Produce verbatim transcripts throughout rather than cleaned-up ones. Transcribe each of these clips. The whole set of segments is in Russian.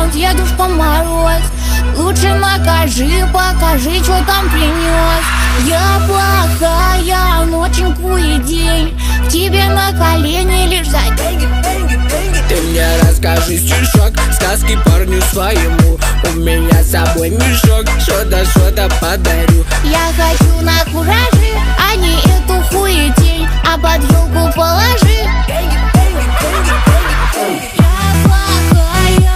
Дедушка Мороз, лучше накажи, покажи, что там принес. Я плохая, ноченьку и день, к тебе на колени лишь за деньги, деньги, деньги. Ты мне расскажи стишок, сказки парню своему. У меня с собой мешок, что-то, что-то подарю. Я хочу на куражи, а не эту хуетень, а под елку положи деньги, деньги, деньги, деньги. Я плохая,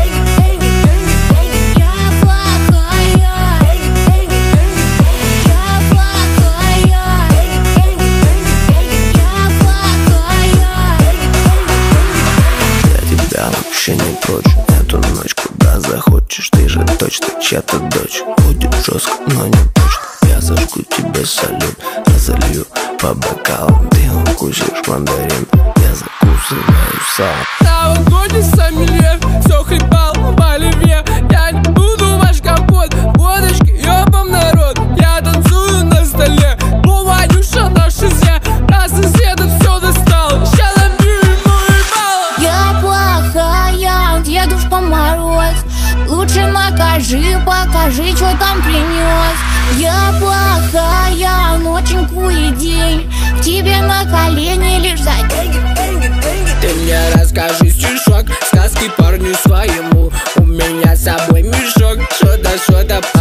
вообще не прочь эту ночь, куда захочешь. Ты же точно чья-то дочь. Будет жестко, но не точно. Я зажгу тебе салют, разолью по бокалам. Ты укусишь мандарин, я закусываю сам. На вагоне сомелье, все хлебал в оливье. Я не буду ваш компот, водочки, ёбам народ. Я танцую на столе, у Ванюша на шизе. А соседа все достал, ща набью ему ебало. Я плохая, Дедушка Мороз, лучше накажи, покажи, что там принес. Я плохая, ноченьку и день, к тебе на колени лишь за деньги, деньги, деньги. Ты мне расскажи стишок, сказки парню своему. У меня с собой мешок, что-то, что-то